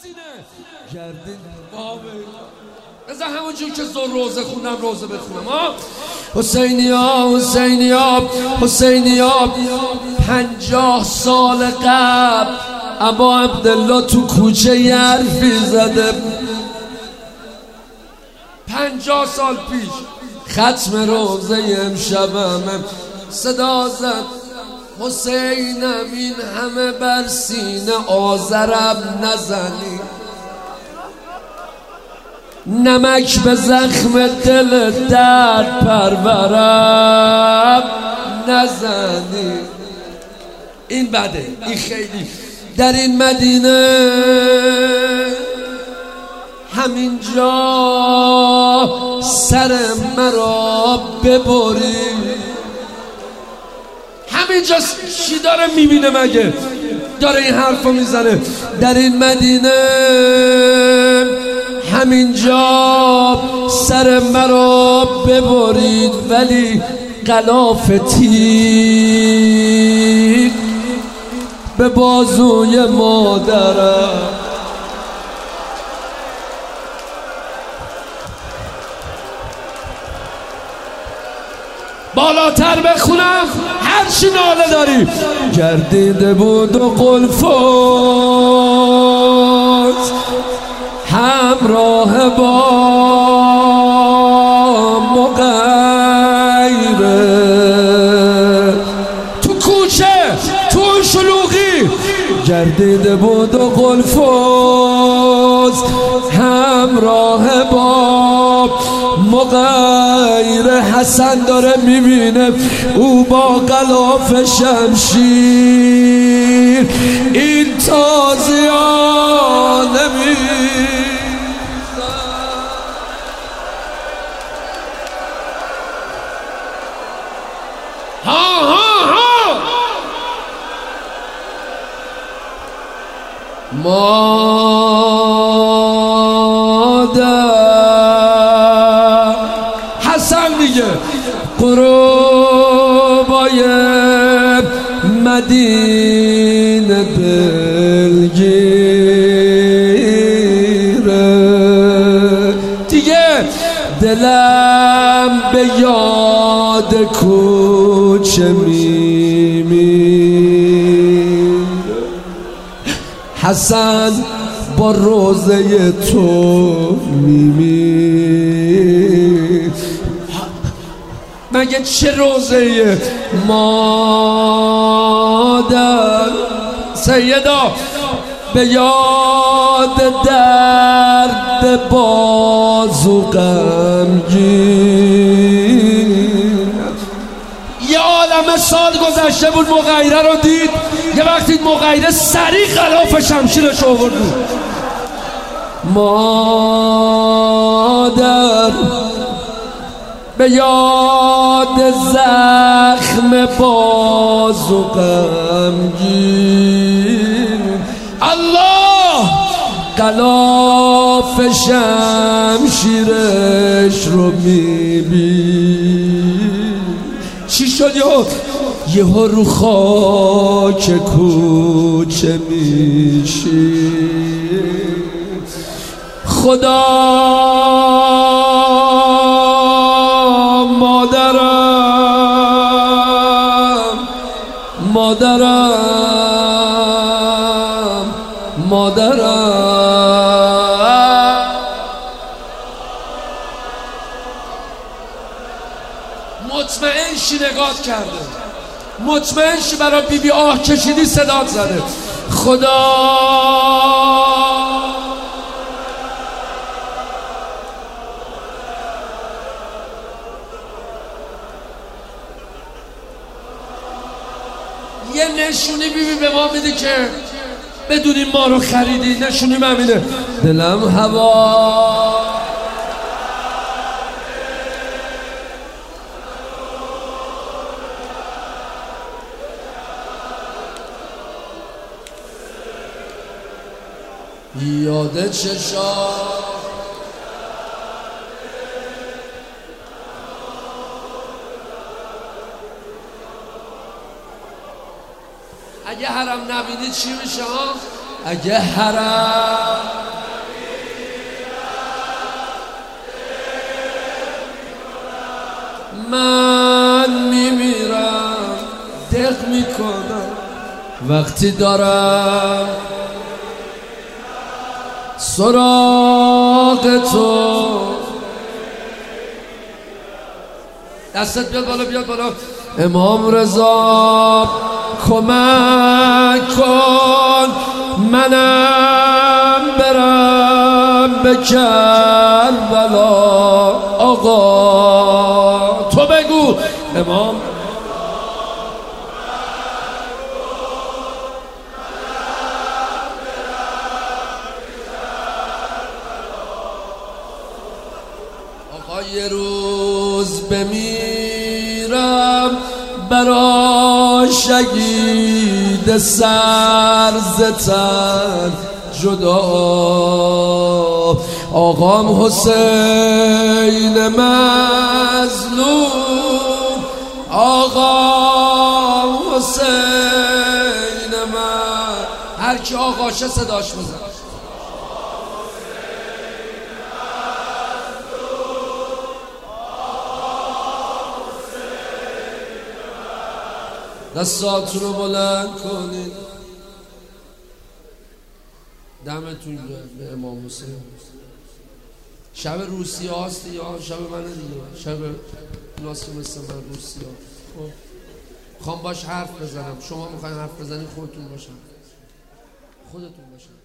سینه گردید بابه بذار همونجور که زور روزه خوندم روزه بخونم ها. حسینیا حسینیا حسینیا 50 سال قبل ابا عبدالله تو کوچه یه حرفی زده 50 سال پیش ختم روزه امشبم صدا زد حسینم این همه بر سینه آذرم نزنی نمک به زخم دل درد پرورم نزنی. این بده این خیلی در این مدینه همینجا سر مرا ببری همینجا چی داره میبینه مگه داره این حرفو میزنه در این مدینه همینجا سر مرا ببرید ولی غلاف تیر به بازوی مادرم بالاتر بخونم هر چی ناله داری گردیده بود و قلفوز همراه با مغیره تو کوچه تو شلوغی گردیده بود و قلفوز همراه با مغیره حسن داره میبینه او با غلاف شمشیر این تازیانه مادر حسن میگه قربای مدینه دلگیره دیگه دلم به یاد کوچه میمیره حسن با روزه تو میمیره مگه چه روزه مادر سیدا به یاد درد بازو غمگین یه عالمه سال گذشته بود مغیره رو دید یه وقتی مغیره سریع غلاف شمشیرش آورد مادر به یاد زخم بازو غمگین الله غلاف شمشیرش رو میبین چی شد یهو رو خاک کوچه میشی خدا مادرم مادرم مادرم مطمئن شی نگات کرده مطمئن شی برای بی بی آه کشیدی صدات زده خدا یه نشونی بیبی به ما میده که بدونیم ما رو خریدی نشونی همینه دلم هوا یاد چشا اگه حرم نبینی چی میشه ها؟ اگه حرم من میمیرم دق میکنم وقتی دارم سراغ تو. دستت بیاد بالا بیاد بالا. امام رضا کمک کن منم برم به کربلا. آقا تو بگو امام آقا یه روز بمیرم برا شهید سرزتن جدا. آقام حسین مظلوم آقام حسین من. هر کی آقاشه صداش بزن. دستاتون رو بلند کنید. دمتون گرم به امام حسین. شب روسیه هاست یا شب منه دیگه. شب ناس که مثل من روسیه. خوام باش حرف بزنم. شما میخواین حرف بزنید خودتون باشن.